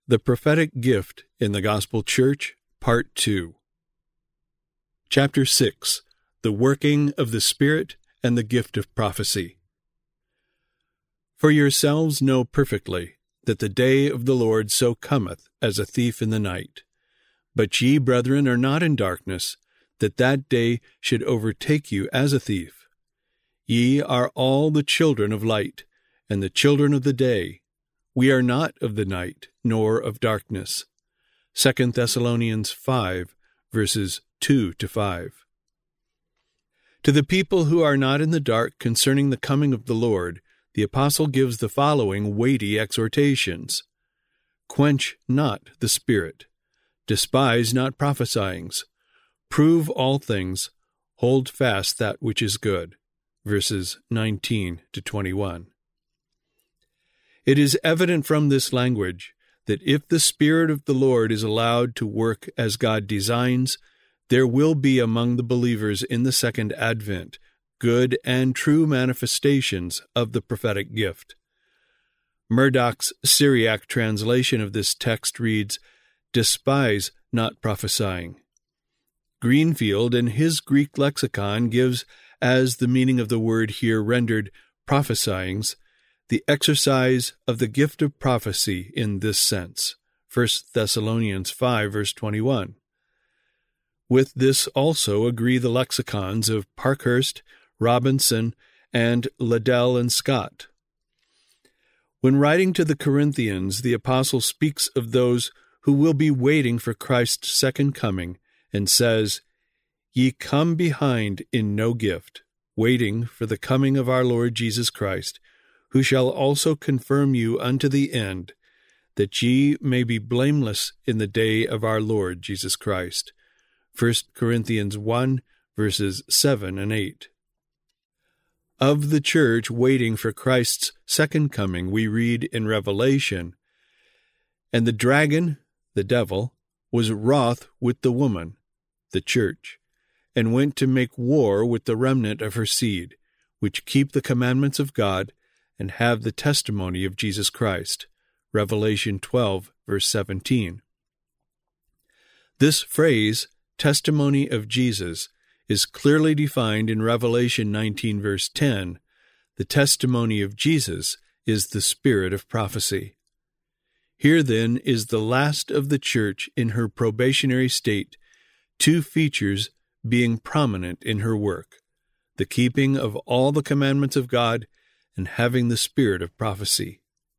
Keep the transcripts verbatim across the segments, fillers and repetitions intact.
The Prophetic Gift in the Gospel Church, Part two. Chapter six. The Working of the Spirit and the Gift of Prophecy. For yourselves know perfectly that the day of the Lord so cometh as a thief in the night. But ye, brethren, are not in darkness, that that day should overtake you as a thief. Ye are all the children of light, and the children of the day. We are not of the night, nor of darkness. Second Thessalonians five, verses two to five. To the people who are not in the dark concerning the coming of the Lord, the apostle gives the following weighty exhortations. Quench not the spirit. Despise not prophesyings. Prove all things. Hold fast that which is good. Verses nineteen to twenty-one. It is evident from this language that if the Spirit of the Lord is allowed to work as God designs, there will be among the believers in the second advent good and true manifestations of the prophetic gift. Murdoch's Syriac translation of this text reads, "Despise not prophesying." Greenfield, in his Greek lexicon, gives as the meaning of the word here rendered prophesyings, the exercise of the gift of prophecy in this sense. First Thessalonians five, verse twenty-one. With this also agree the lexicons of Parkhurst, Robinson, and Liddell and Scott. When writing to the Corinthians, the apostle speaks of those who will be waiting for Christ's second coming, and says, "Ye come behind in no gift, waiting for the coming of our Lord Jesus Christ, who shall also confirm you unto the end, that ye may be blameless in the day of our Lord Jesus Christ." First Corinthians one, verses seven and eight. Of the church waiting for Christ's second coming, we read in Revelation, "And the dragon, the devil, was wroth with the woman, the church, and went to make war with the remnant of her seed, which keep the commandments of God, and have the testimony of Jesus Christ." Revelation twelve, verse seventeen. This phrase, testimony of Jesus, is clearly defined in Revelation nineteen, verse ten. The testimony of Jesus is the spirit of prophecy. Here, then, is the last of the church in her probationary state, two features being prominent in her work: the keeping of all the commandments of God and having the spirit of prophecy.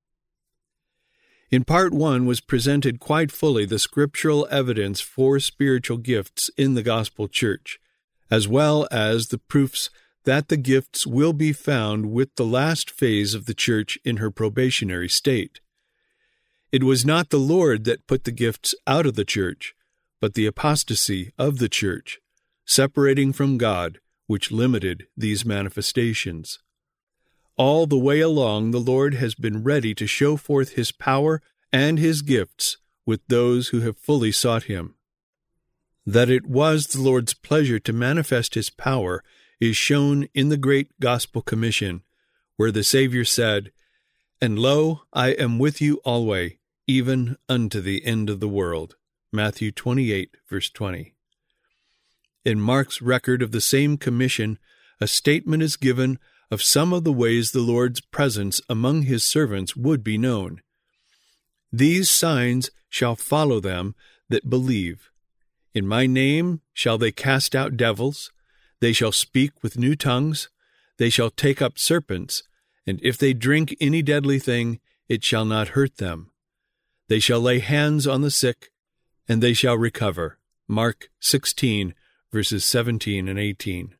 In Part one was presented quite fully the scriptural evidence for spiritual gifts in the gospel church, as well as the proofs that the gifts will be found with the last phase of the church in her probationary state. It was not the Lord that put the gifts out of the church, but the apostasy of the church, separating from God, which limited these manifestations. All the way along, the Lord has been ready to show forth His power and His gifts with those who have fully sought Him. That it was the Lord's pleasure to manifest His power is shown in the great Gospel Commission, where the Savior said, "And lo, I am with you alway, even unto the end of the world." Matthew twenty-eight, verse twenty. In Mark's record of the same commission, a statement is given of some of the ways the Lord's presence among His servants would be known. "These signs shall follow them that believe. In my name shall they cast out devils, they shall speak with new tongues, they shall take up serpents, and if they drink any deadly thing, it shall not hurt them. They shall lay hands on the sick, and they shall recover." Mark sixteen, verses seventeen and eighteen.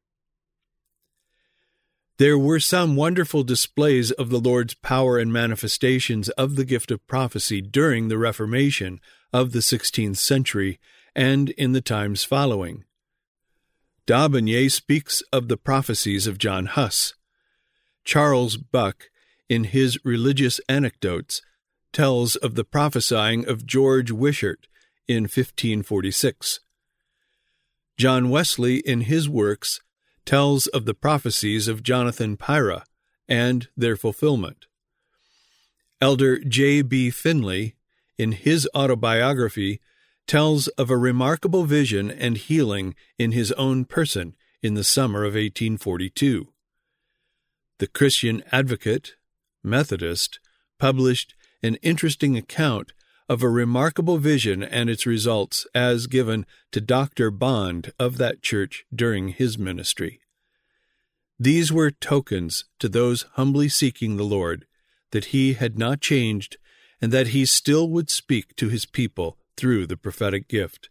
There were some wonderful displays of the Lord's power and manifestations of the gift of prophecy during the Reformation of the sixteenth century and in the times following. D'Aubigné speaks of the prophecies of John Huss. Charles Buck, in his Religious Anecdotes, tells of the prophesying of George Wishart in fifteen forty-six. John Wesley, in his works, tells of the prophecies of Jonathan Pyrrha and their fulfillment. Elder J B Finley, in his autobiography, tells of a remarkable vision and healing in his own person in the summer of eighteen forty-two. The Christian Advocate, Methodist, published an interesting account of a remarkable vision and its results as given to Doctor Bond of that church during his ministry. These were tokens to those humbly seeking the Lord that he had not changed and that he still would speak to his people through the prophetic gift.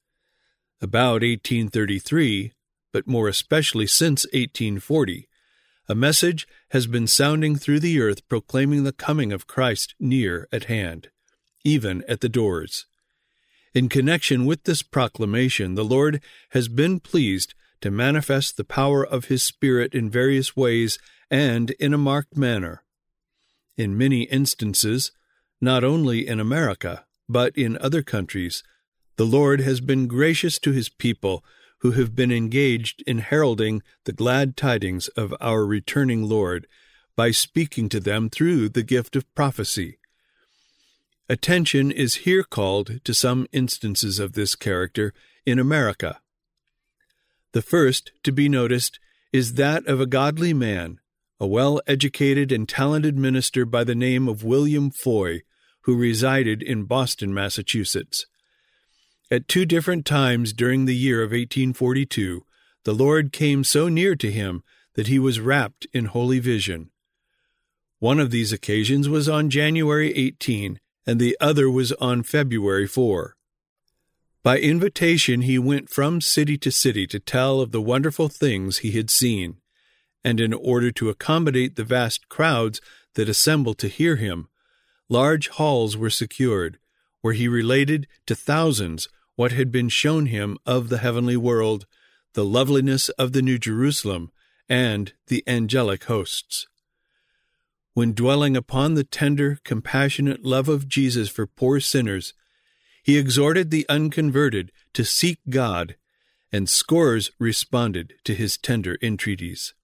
About eighteen thirty-three, but more especially since eighteen forty, a message has been sounding through the earth proclaiming the coming of Christ near at hand, even at the doors. In connection with this proclamation, the Lord has been pleased to manifest the power of His Spirit in various ways and in a marked manner. In many instances, not only in America, but in other countries, the Lord has been gracious to His people who have been engaged in heralding the glad tidings of our returning Lord by speaking to them through the gift of prophecy. Attention is here called to some instances of this character in America. The first to be noticed is that of a godly man, a well-educated and talented minister by the name of William Foy, who resided in Boston, Massachusetts. At two different times during the year of eighteen forty-two, the Lord came so near to him that he was wrapped in holy vision. One of these occasions was on January eighteenth, and the other was on February fourth. By invitation he went from city to city to tell of the wonderful things he had seen, and in order to accommodate the vast crowds that assembled to hear him, large halls were secured, where he related to thousands what had been shown him of the heavenly world, the loveliness of the New Jerusalem, and the angelic hosts. When dwelling upon the tender, compassionate love of Jesus for poor sinners, he exhorted the unconverted to seek God, and scores responded to his tender entreaties.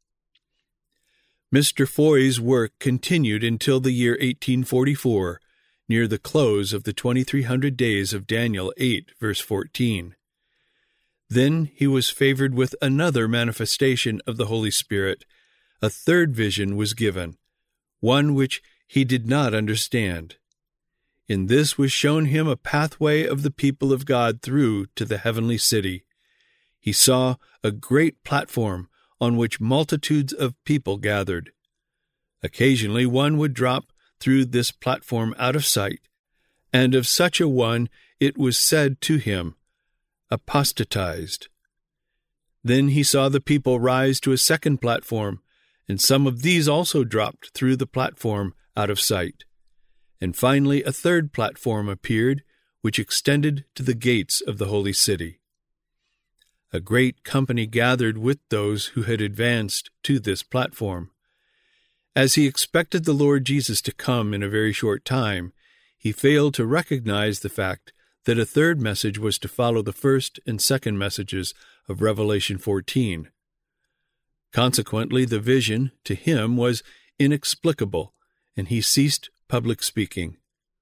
Mister Foy's work continued until the year eighteen forty-four, near the close of the twenty-three hundred days of Daniel eight, verse fourteen. Then he was favored with another manifestation of the Holy Spirit. A third vision was given, one which he did not understand. In this was shown him a pathway of the people of God through to the heavenly city. He saw a great platform on which multitudes of people gathered. Occasionally one would drop through this platform out of sight, and of such a one it was said to him, apostatized. Then he saw the people rise to a second platform, and some of these also dropped through the platform out of sight. And finally a third platform appeared, which extended to the gates of the holy city. A great company gathered with those who had advanced to this platform. As he expected the Lord Jesus to come in a very short time, he failed to recognize the fact that a third message was to follow the first and second messages of Revelation fourteen. Consequently, the vision to him was inexplicable, and he ceased public speaking.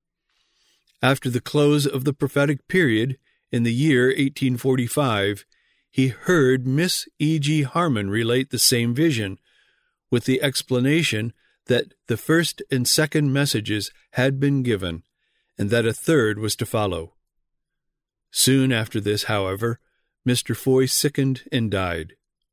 After the close of the prophetic period, in the year eighteen forty-five, he heard Miss E G Harmon relate the same vision, with the explanation that the first and second messages had been given, and that a third was to follow. Soon after this, however, Mister Foy sickened and died.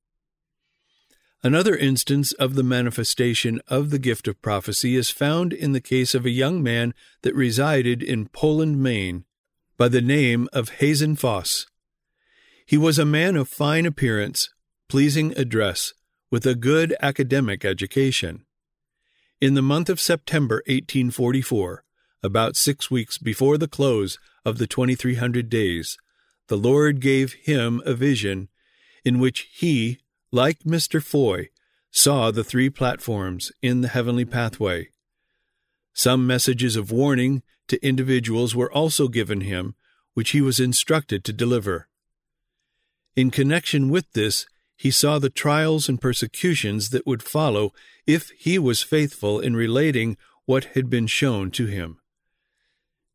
Another instance of the manifestation of the gift of prophecy is found in the case of a young man that resided in Poland, Maine, by the name of Hazen Foss. He was a man of fine appearance, pleasing address, with a good academic education. In the month of September eighteen forty-four, about six weeks before the close of the twenty-three hundred days, the Lord gave him a vision in which he, like Mister Foy, saw the three platforms in the heavenly pathway. Some messages of warning to individuals were also given him, which he was instructed to deliver. In connection with this, he saw the trials and persecutions that would follow if he was faithful in relating what had been shown to him.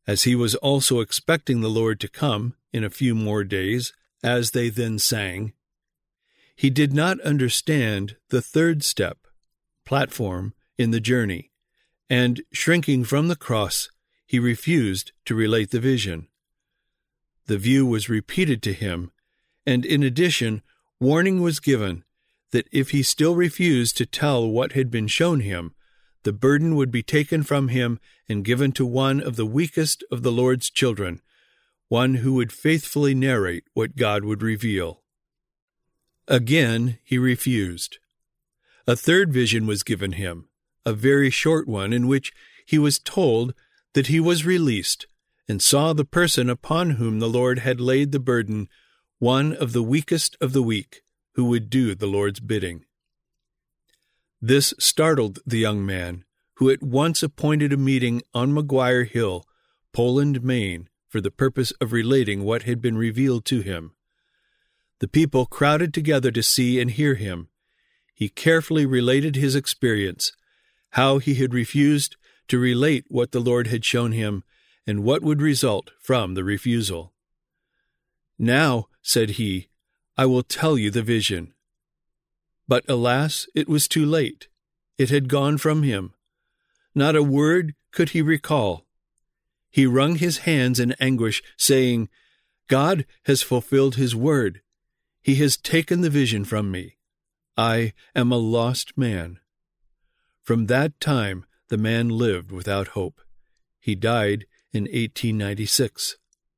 as he was also expecting the Lord to come in a few more days, as they then sang. He did not understand the third step, platform, in the journey, and, shrinking from the cross, he refused to relate the vision. The view was repeated to him, and in addition, warning was given that if he still refused to tell what had been shown him, the burden would be taken from him and given to one of the weakest of the Lord's children, one who would faithfully narrate what God would reveal. Again he refused. A third vision was given him, a very short one, in which he was told that he was released and saw the person upon whom the Lord had laid the burden, one of the weakest of the weak, who would do the Lord's bidding. This startled the young man, who at once appointed a meeting on Maguire Hill, Poland, Maine, for the purpose of relating what had been revealed to him. The people crowded together to see and hear him. He carefully related his experience, how he had refused to relate what the Lord had shown him, and what would result from the refusal. "Now," said he, "I will tell you the vision." But alas, it was too late. It had gone from him. Not a word could he recall. He wrung his hands in anguish, saying, "God has fulfilled his word. He has taken the vision from me. I am a lost man." From that time, the man lived without hope. He died in eighteen ninety-six.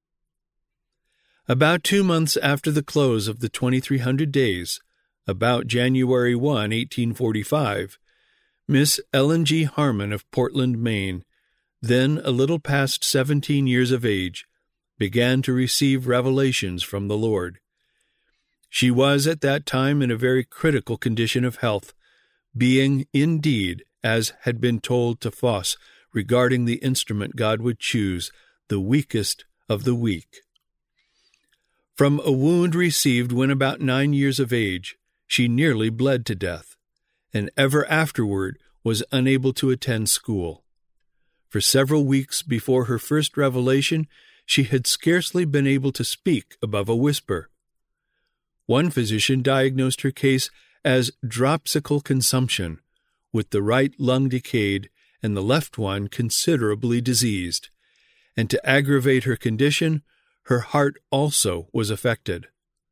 About two months after the close of the twenty-three hundred days, about January first, eighteen forty-five, Miss Ellen G. Harmon of Portland, Maine, then a little past seventeen years of age, began to receive revelations from the Lord. She was at that time in a very critical condition of health, being, indeed, as had been told to Foss regarding the instrument God would choose, the weakest of the weak. From a wound received when about nine years of age, she nearly bled to death, and ever afterward was unable to attend school. For several weeks before her first revelation, she had scarcely been able to speak above a whisper. One physician diagnosed her case as dropsical consumption, with the right lung decayed and the left one considerably diseased, and to aggravate her condition, her heart also was affected.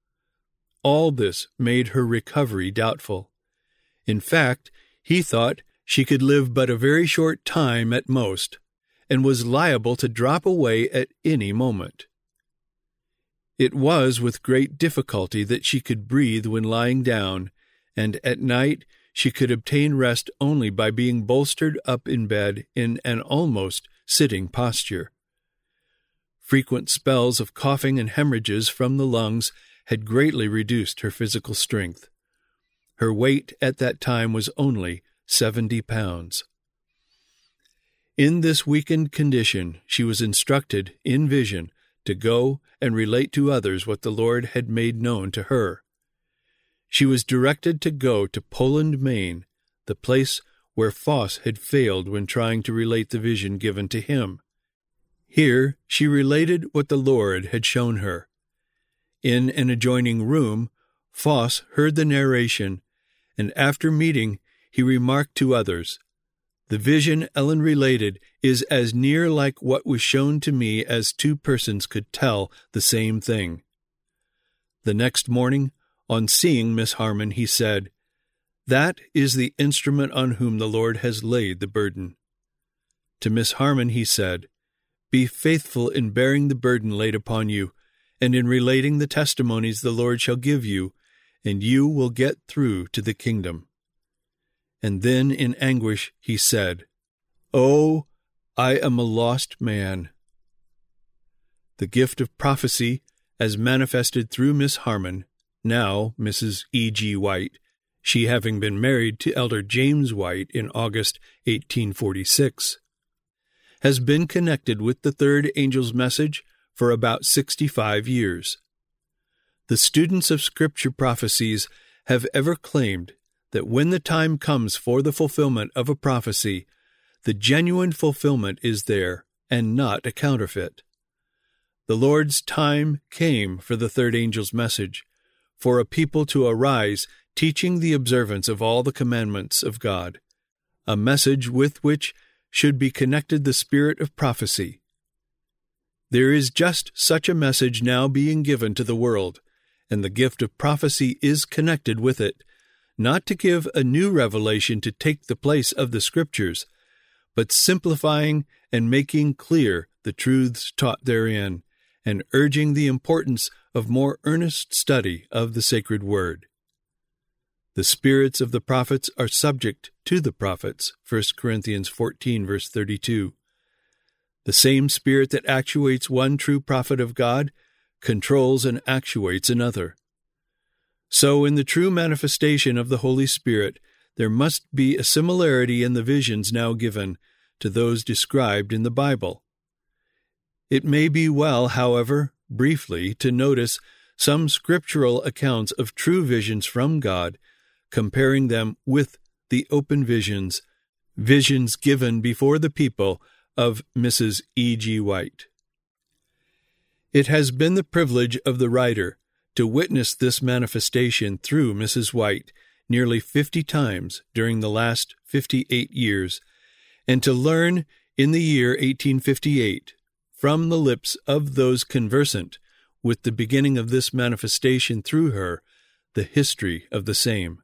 All this made her recovery doubtful. In fact, he thought she could live but a very short time at most, and was liable to drop away at any moment. It was with great difficulty that she could breathe when lying down, and at night she could obtain rest only by being bolstered up in bed in an almost sitting posture. Frequent spells of coughing and hemorrhages from the lungs had greatly reduced her physical strength. Her weight at that time was only seventy pounds. In this weakened condition, she was instructed, in vision, to go and relate to others what the Lord had made known to her. She was directed to go to Poland, Maine, the place where Foss had failed when trying to relate the vision given to him. Here she related what the Lord had shown her. In an adjoining room, Foss heard the narration, and after meeting, he remarked to others, "The vision Ellen related is as near like what was shown to me as two persons could tell the same thing." The next morning, on seeing Miss Harmon, he said, "That is the instrument on whom the Lord has laid the burden." To Miss Harmon he said, "Be faithful in bearing the burden laid upon you, and in relating the testimonies the Lord shall give you, and you will get through to the kingdom." And then in anguish he said, "Oh, I am a lost man." The gift of prophecy, as manifested through Miss Harmon, now Missus E G White, she having been married to Elder James White in August eighteen forty-six, has been connected with the third angel's message for about sixty-five years. The students of Scripture prophecies have ever claimed that when the time comes for the fulfillment of a prophecy, the genuine fulfillment is there and not a counterfeit. The Lord's time came for the third angel's message, for a people to arise, teaching the observance of all the commandments of God, a message with which should be connected the spirit of prophecy. There is just such a message now being given to the world, and the gift of prophecy is connected with it, not to give a new revelation to take the place of the Scriptures, but simplifying and making clear the truths taught therein, and urging the importance of more earnest study of the sacred word. The spirits of the prophets are subject to the prophets, First Corinthians fourteen, verse thirty-two. The same spirit that actuates one true prophet of God controls and actuates another. So in the true manifestation of the Holy Spirit, there must be a similarity in the visions now given to those described in the Bible. It may be well, however, briefly, to notice some scriptural accounts of true visions from God, comparing them with the open visions, visions given before the people of Missus E G White. It has been the privilege of the writer to witness this manifestation through Missus White nearly fifty times during the last fifty-eight years, and to learn in the year eighteen fifty-eight from the lips of those conversant with the beginning of this manifestation through her the history of the same.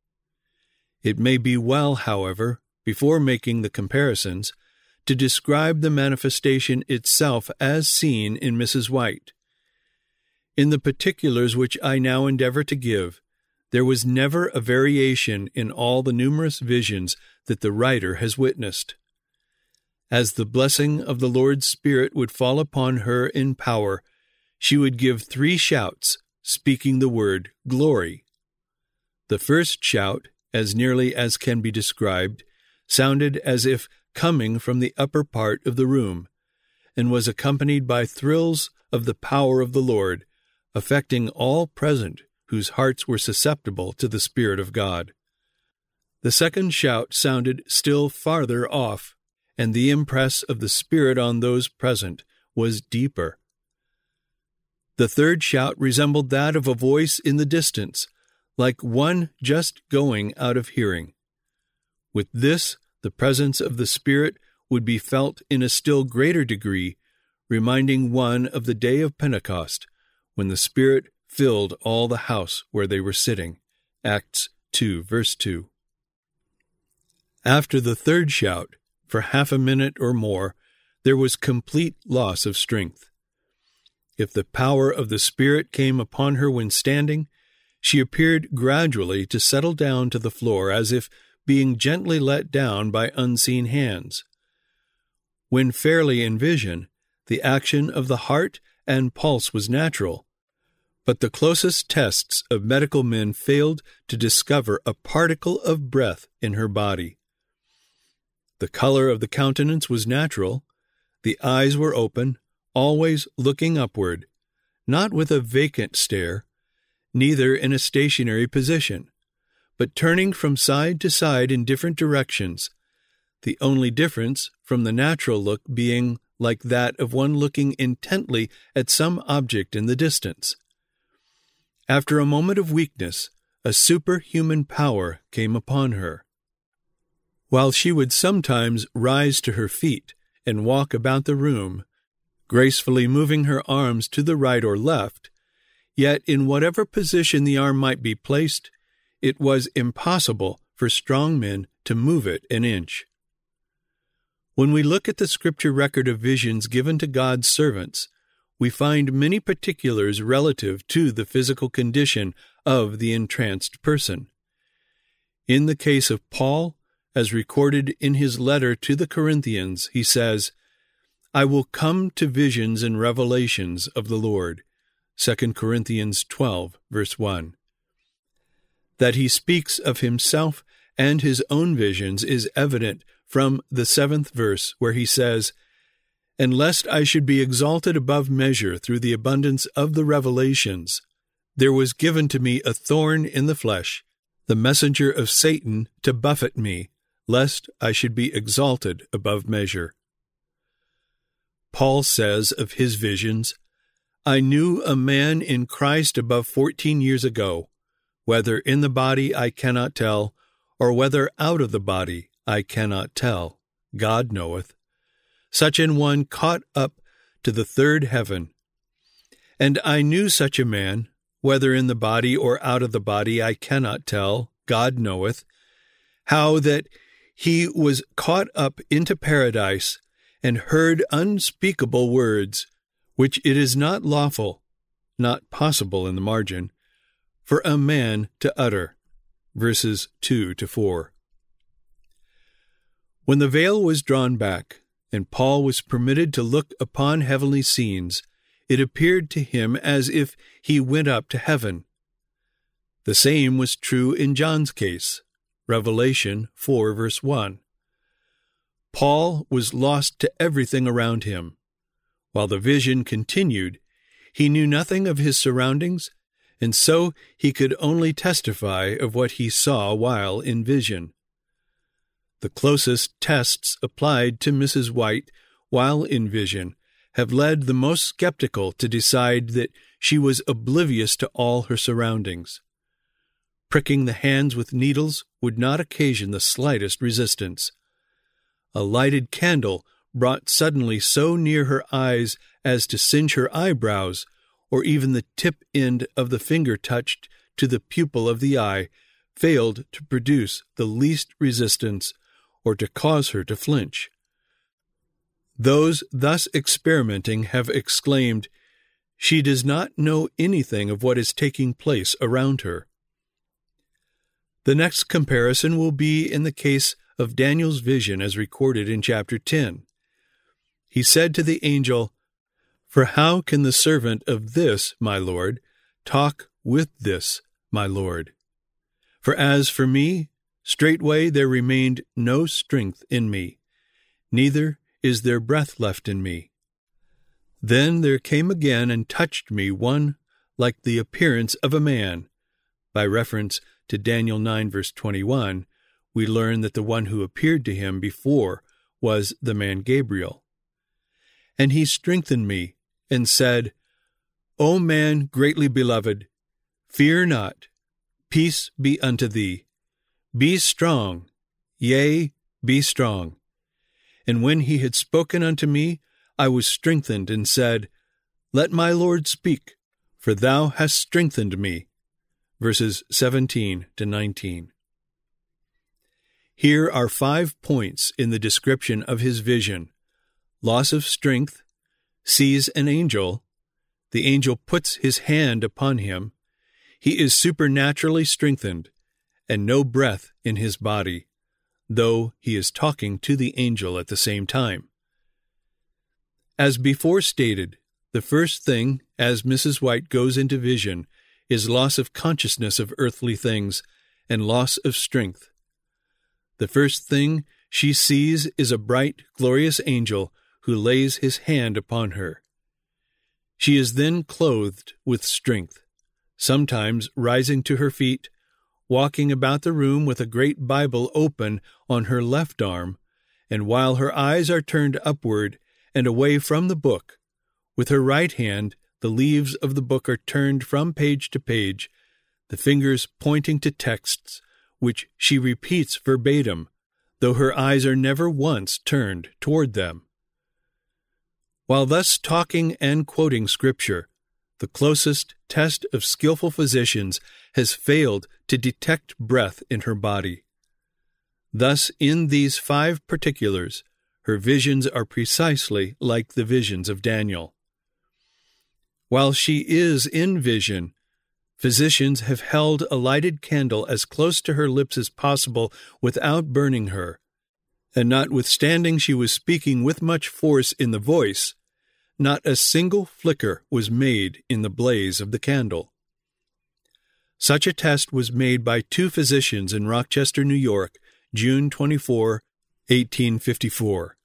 It may be well, however, before making the comparisons, to describe the manifestation itself as seen in Missus White. In the particulars which I now endeavor to give, there was never a variation in all the numerous visions that the writer has witnessed. As the blessing of the Lord's Spirit would fall upon her in power, she would give three shouts, speaking the word glory. The first shout, as nearly as can be described, sounded as if coming from the upper part of the room, and was accompanied by thrills of the power of the Lord, affecting all present whose hearts were susceptible to the Spirit of God. The second shout sounded still farther off, and the impress of the Spirit on those present was deeper. The third shout resembled that of a voice in the distance, like one just going out of hearing. With this, the presence of the Spirit would be felt in a still greater degree, reminding one of the day of Pentecost, when the Spirit filled all the house where they were sitting. Acts two, verse two. After the third shout, for half a minute or more, there was complete loss of strength. If the power of the Spirit came upon her when standing, she appeared gradually to settle down to the floor as if being gently let down by unseen hands. When fairly in vision, the action of the heart and pulse was natural, but the closest tests of medical men failed to discover a particle of breath in her body. The color of the countenance was natural, the eyes were open, always looking upward, not with a vacant stare, neither in a stationary position, but turning from side to side in different directions, the only difference from the natural look being like that of one looking intently at some object in the distance. After a moment of weakness, a superhuman power came upon her. While she would sometimes rise to her feet and walk about the room, gracefully moving her arms to the right or left, yet in whatever position the arm might be placed, it was impossible for strong men to move it an inch. When we look at the Scripture record of visions given to God's servants, we find many particulars relative to the physical condition of the entranced person. In the case of Paul, as recorded in his letter to the Corinthians, he says, "I will come to visions and revelations of the Lord." Second Corinthians twelve, verse one. That he speaks of himself and his own visions is evident from the seventh verse, where he says, "And lest I should be exalted above measure through the abundance of the revelations, there was given to me a thorn in the flesh, the messenger of Satan to buffet me, lest I should be exalted above measure." Paul says of his visions, "I knew a man in Christ above fourteen years ago, whether in the body I cannot tell, or whether out of the body I cannot tell, God knoweth, such an one caught up to the third heaven. And I knew such a man, whether in the body or out of the body I cannot tell, God knoweth, how that he was caught up into paradise, and heard unspeakable words, which it is not lawful, not possible in the margin, for a man to utter." Verses two to four. When the veil was drawn back, and Paul was permitted to look upon heavenly scenes, it appeared to him as if he went up to heaven. The same was true in John's case. Revelation four, verse one. Paul was lost to everything around him. While the vision continued, he knew nothing of his surroundings, and so he could only testify of what he saw while in vision. The closest tests applied to Missus White while in vision have led the most skeptical to decide that she was oblivious to all her surroundings. Pricking the hands with needles would not occasion the slightest resistance. A lighted candle brought suddenly so near her eyes as to singe her eyebrows, or even the tip end of the finger touched to the pupil of the eye, failed to produce the least resistance or to cause her to flinch. Those thus experimenting have exclaimed, "She does not know anything of what is taking place around her." The next comparison will be in the case of Daniel's vision as recorded in chapter ten. He said to the angel, "For how can the servant of this, my Lord, talk with this, my Lord? For as for me, straightway there remained no strength in me, neither is there breath left in me. Then there came again and touched me one like the appearance of a man." By reference to Daniel nine, verse twenty-one, we learn that the one who appeared to him before was the man Gabriel. "And he strengthened me, and said, O man greatly beloved, fear not, peace be unto thee. Be strong, yea, be strong. And when he had spoken unto me, I was strengthened, and said, Let my Lord speak, for thou hast strengthened me." Verses seventeen to nineteen. Here are five points in the description of his vision: loss of strength, sees an angel, the angel puts his hand upon him, he is supernaturally strengthened, and no breath in his body, though he is talking to the angel at the same time. As before stated, the first thing, as Missus White goes into vision, is loss of consciousness of earthly things and loss of strength. The first thing she sees is a bright, glorious angel who lays his hand upon her. She is then clothed with strength, sometimes rising to her feet, walking about the room with a great Bible open on her left arm, and while her eyes are turned upward and away from the book, with her right hand the leaves of the book are turned from page to page, the fingers pointing to texts which she repeats verbatim, though her eyes are never once turned toward them. While thus talking and quoting Scripture, the closest test of skillful physicians has failed to detect breath in her body. Thus, in these five particulars, her visions are precisely like the visions of Daniel. While she is in vision, physicians have held a lighted candle as close to her lips as possible without burning her, and notwithstanding she was speaking with much force in the voice, not a single flicker was made in the blaze of the candle. Such a test was made by two physicians in Rochester, New York, June twenty-fourth, eighteen fifty-four.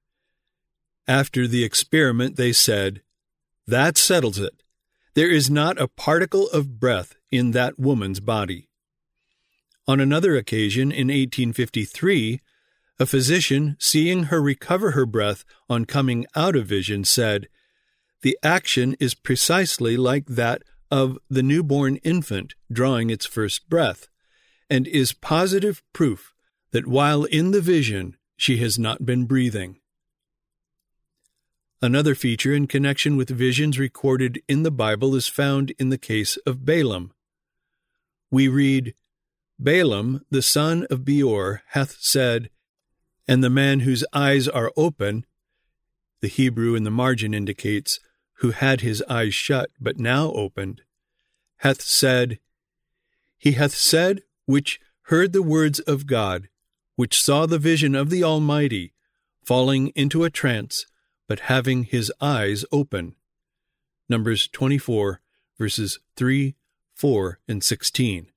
After the experiment, they said, "That settles it. There is not a particle of breath in that woman's body." On another occasion, in eighteen fifty-three, A physician, seeing her recover her breath on coming out of vision, said, "The action is precisely like that of the newborn infant drawing its first breath, and is positive proof that while in the vision she has not been breathing." Another feature in connection with visions recorded in the Bible is found in the case of Balaam. We read, "Balaam, the son of Beor, hath said, and the man whose eyes are open," the Hebrew in the margin indicates, who had his eyes shut but now opened, hath said, "He hath said, which heard the words of God, which saw the vision of the Almighty, falling into a trance, but having his eyes open." Numbers twenty-four, verses three, four, and sixteen.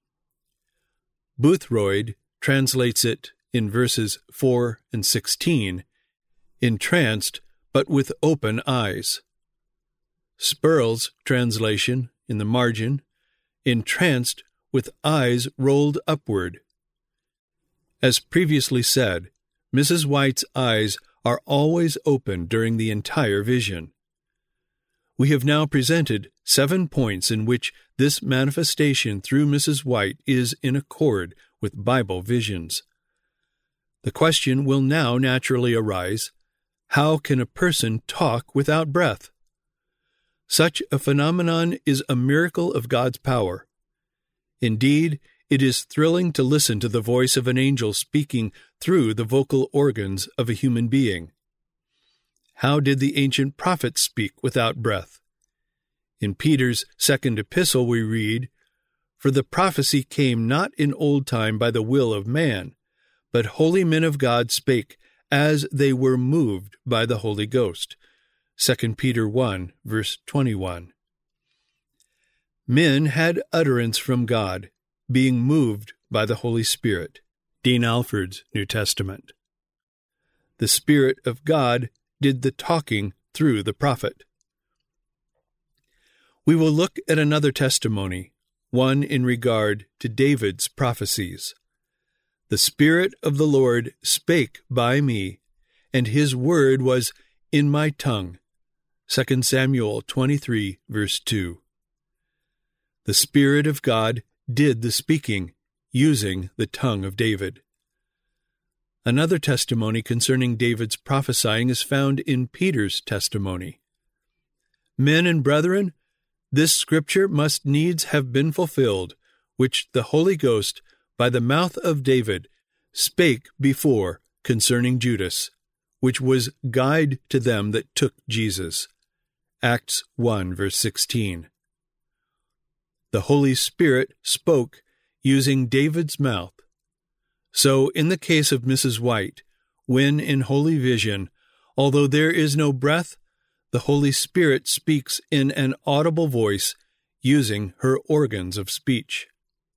Boothroyd translates it in verses four and sixteen, entranced, but with open eyes. Spurl's translation, in the margin, entranced with eyes rolled upward. As previously said, Missus White's eyes are always open during the entire vision. We have now presented seven points in which this manifestation through Missus White is in accord with Bible visions. The question will now naturally arise, how can a person talk without breath? Such a phenomenon is a miracle of God's power. Indeed, it is thrilling to listen to the voice of an angel speaking through the vocal organs of a human being. How did the ancient prophets speak without breath? In Peter's second epistle we read, "For the prophecy came not in old time by the will of man, but holy men of God spake as they were moved by the Holy Ghost." Second Peter one, verse twenty-one. Men had utterance from God, being moved by the Holy Spirit. Dean Alford's New Testament. The Spirit of God did the talking through the prophet. We will look at another testimony, one in regard to David's prophecies. "The Spirit of the Lord spake by me, and his word was in my tongue." Second Samuel twenty-three, verse two. The Spirit of God did the speaking, using the tongue of David. Another testimony concerning David's prophesying is found in Peter's testimony. "Men and brethren, this scripture must needs have been fulfilled, which the Holy Ghost, by the mouth of David, spake before concerning Judas, which was guide to them that took Jesus." Acts one, verse sixteen. The Holy Spirit spoke using David's mouth. So, in the case of Missus White, when in holy vision, although there is no breath, the Holy Spirit speaks in an audible voice, using her organs of speech.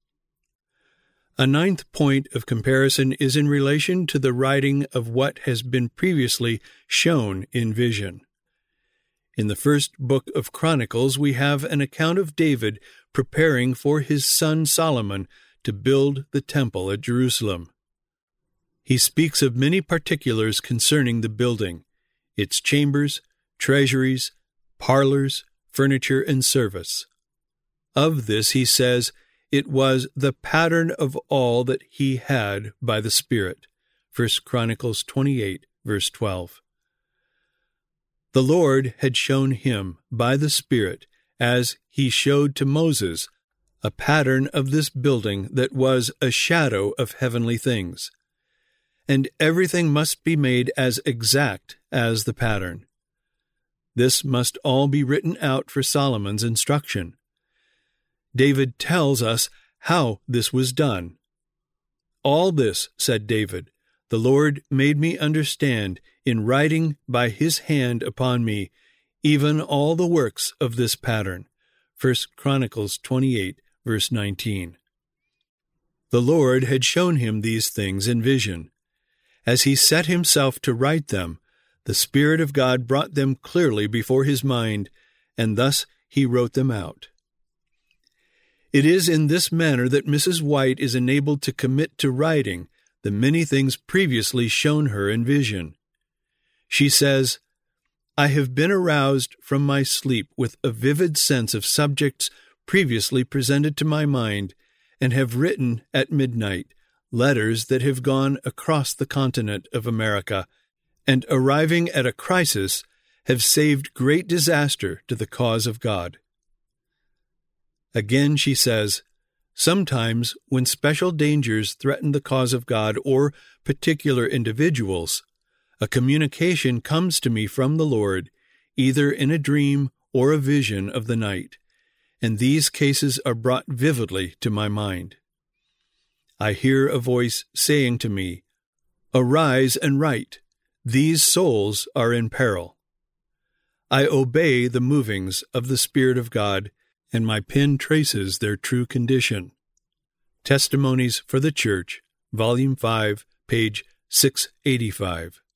A ninth point of comparison is in relation to the writing of what has been previously shown in vision. In the first book of Chronicles, we have an account of David preparing for his son Solomon to build the temple at Jerusalem. He speaks of many particulars concerning the building, its chambers, treasuries, parlors, furniture, and service. Of this he says, it was the pattern of all that he had by the Spirit. First Chronicles twenty-eight, verse twelve. The Lord had shown him by the Spirit, as he showed to Moses, a pattern of this building that was a shadow of heavenly things. And everything must be made as exact as the pattern. This must all be written out for Solomon's instruction. David tells us how this was done. "All this," said David, "the Lord made me understand in writing by his hand upon me, even all the works of this pattern." First Chronicles twenty-eight, verse nineteen. The Lord had shown him these things in vision. As he set himself to write them, the Spirit of God brought them clearly before his mind, and thus he wrote them out. It is in this manner that Missus White is enabled to commit to writing the many things previously shown her in vision. She says, "I have been aroused from my sleep with a vivid sense of subjects previously presented to my mind, and have written at midnight letters that have gone across the continent of America, and arriving at a crisis, have saved great disaster to the cause of God." Again she says, "Sometimes when special dangers threaten the cause of God or particular individuals, a communication comes to me from the Lord, either in a dream or a vision of the night, and these cases are brought vividly to my mind. I hear a voice saying to me, 'Arise and write. These souls are in peril.' I obey the movings of the Spirit of God, and my pen traces their true condition." Testimonies for the Church, Volume five, page six eighty-five.